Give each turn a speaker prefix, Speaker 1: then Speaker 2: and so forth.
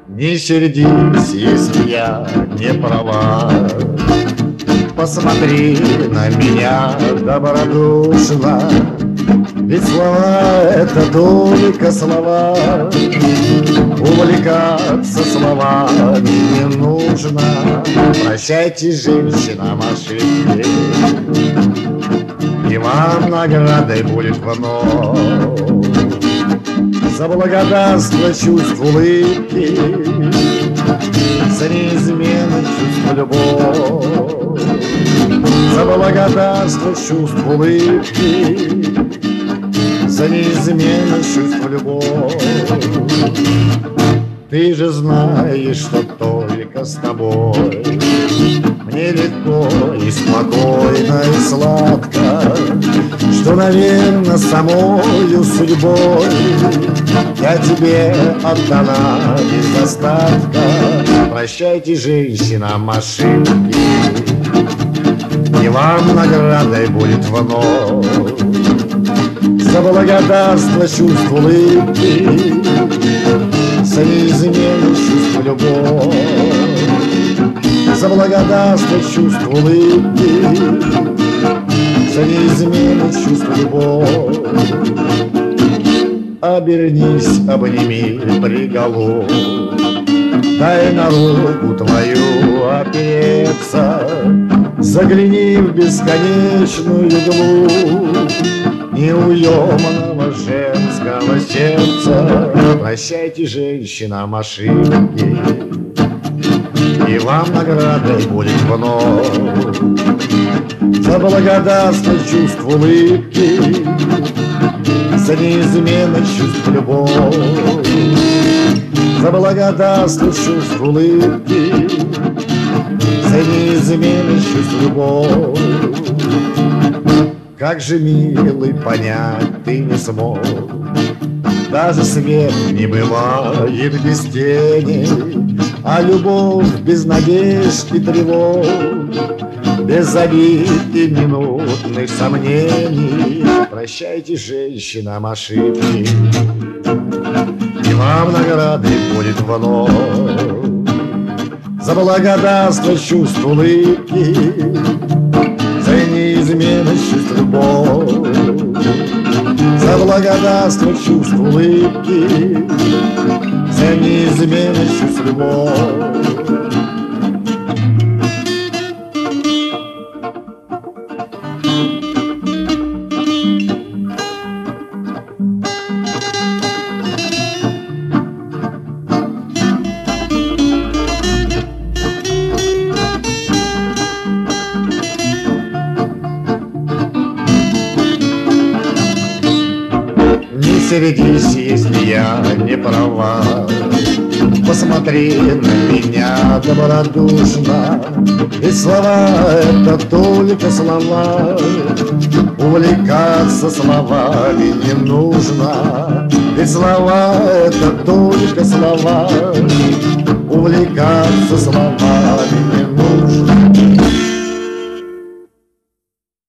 Speaker 1: Не сердись, если я не права. Посмотри на меня добродушно, ведь слова — это только слова. Увлекаться словами не нужно. Прощайте, женщинам ошибки, и вам наградой будет вновь за благодарство чувств улыбки, за неизменное чувство любовь, за благодарство чувств улыбки, за неизменное чувство любовь. Ты же знаешь, что только с тобой мне легко и спокойно и сладко, что, наверное, самою судьбой я тебе отдана без остатка. Прощайте, женщинам ошибки, и вам наградой будет вновь за благодарство чувств улыбки, за неизменное чувство любовь, за благодарство чувств улыбки, за неизменное чувство любовь. Обернись, обними приголубь, дай на руку твою опереться, загляни в бесконечную глубь неуемного женского сердца. Прощайте, женщинам ошибки, и вам наградой будет вновь за благодарство чувств улыбки, за неизменное чувство любовь, за благодарство чувств улыбки, за неизменное чувство любовь. Как же, милый, понять ты не смог, даже свет не бывает без тени, а любовь без надежд и тревог, без обид и минутных сомнений. Прощайте, женщинам ошибки, и вам награды будет вновь за благодарство чувств улыбки, за неизменное чувство любовь, за благодарство чувств улыбки, за неизменное чувство любовь. Не сердись, если я не права. Посмотри на меня добродушно, ведь слова — это только слова. Увлекаться словами не нужно, ведь слова — это только слова. Увлекаться словами